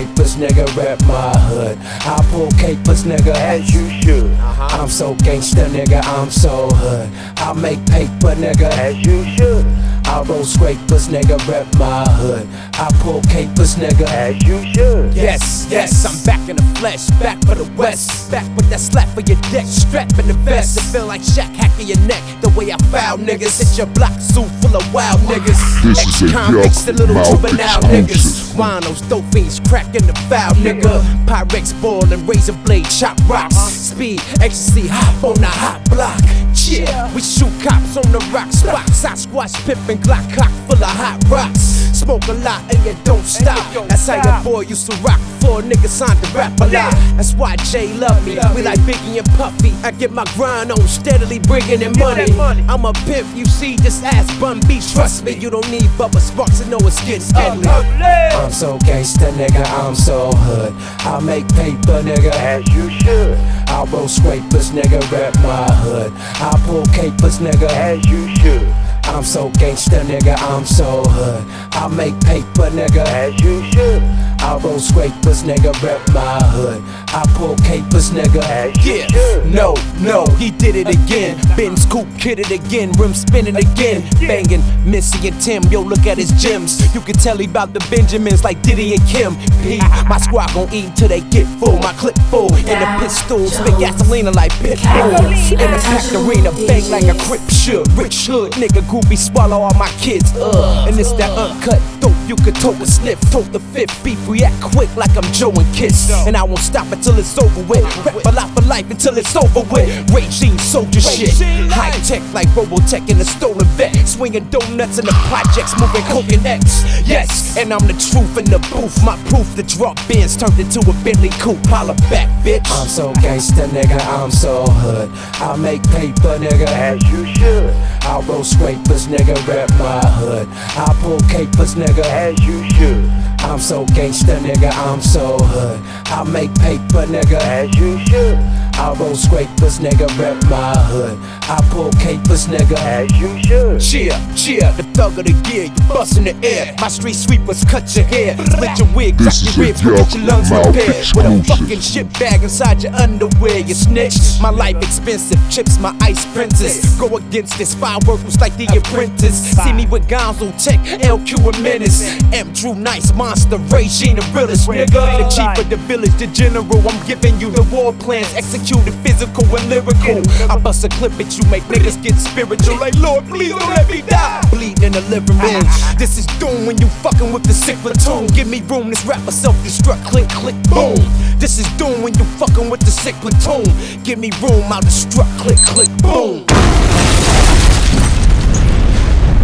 scrapers, nigga, rep my hood. I pull capers, nigga, as you should. I'm so gangsta, nigga, I'm so hood. I make paper, nigga, as you should. I roll scrapers, nigga, rep my hood. I pull capers, nigga, as you should. Yes, I'm back in the flesh, back for the West. Back with that slap for your deck, strap in the vest. It feel like Shaq hacking your neck, the way I foul niggas. Hit your block, zoo full of wild niggas. This is a Ex-convicts, the little Yuck juvenile Mouth niggas. Winos, dope fiends, cracking the foul nigga. Pyrex ball and razor blade, chop rocks. Speed, ecstasy, hop on the hot block. Yeah, we shoot cops on the rock spots. I squash pippin' Glock cock full of hot rocks. Smoke a lot and you don't stop. That's how your boy used to rock before niggas signed to rap a lot. That's why Jay love me. We like Biggie and Puffy. I get my grind on, steadily bringing in money. I'm a pimp, you see, just ask Bun B. Trust me, you don't need Bubba Sparks to know it's getting ugly. I'm so gangsta, nigga, I'm so hood. I make paper, nigga, as you should. I roll scrapers, nigga, rep my hood. I pull capers, nigga, as you should. I'm so gangsta, nigga, I'm so hood. I make paper, nigga, as you should. I roll scrapers, nigga, rep my hood. I pull capers, nigga, as you should. No, he did it again. Ben's coupe kidded again, rim spinning again. Banging Missy and Tim, yo, look at his gems. You can tell he bout the Benjamins like Diddy and Kim. P, my squad gon' eat till they get full. My clip full, and the pistol spit gasolina like Pitbull. In the packed arena, bang like a crip should. Rich hood, nigga, groupie swallow all my kids. And it's that uncut dope, you could tote a sniff. Tote the fifth beef, react quick like I'm Joe and Kiss. And I won't stop until it's over with. Rap a lot for life until it's over with. Regime soldier shit. High tech like Robotech in a stolen vet. Swinging donuts in the projects, moving coke and X. Yes, and I'm the truth in the booth. My proof, the drop bins turned into a Bentley coupe. Holla back, bitch. I'm so gangsta, nigga, I'm so hood. I make paper, nigga, as you should. I roll scrapers, nigga, rep my hood. I pull capers, nigga, as you should. I'm so gangsta, nigga, I'm so hood. I make paper, nigga, as you should. I roll scrapers, nigga, rep my hood. I pull capers, nigga, as you should. Cheer, the thug of the year, you bust in the air. My street sweepers cut your hair, split your wig, crack This your is ribs, a get your lungs Yuck Mouth repaired. With a fucking exclusive. shit bag inside your underwear, you snitch. My life expensive, chips my ice princess. Go against this, fireworks like the apprentice. See me with Gonzo Tech, LQ and Menace. M. Drew Nice, Monster, Regine, the realest nigga. The chief of the village, the general, I'm giving you the war plans. Executed physical and lyrical. I bust a clip at you, make niggas get spiritual. Like, Lord, please don't let me die. Bleeding in the living room. This is doom when you fucking with the sick platoon. Give me room, this rapper self-destruct, click, click, boom. This is doom when you fucking with the sick platoon. Give me room, I'll destruct, click, click, boom.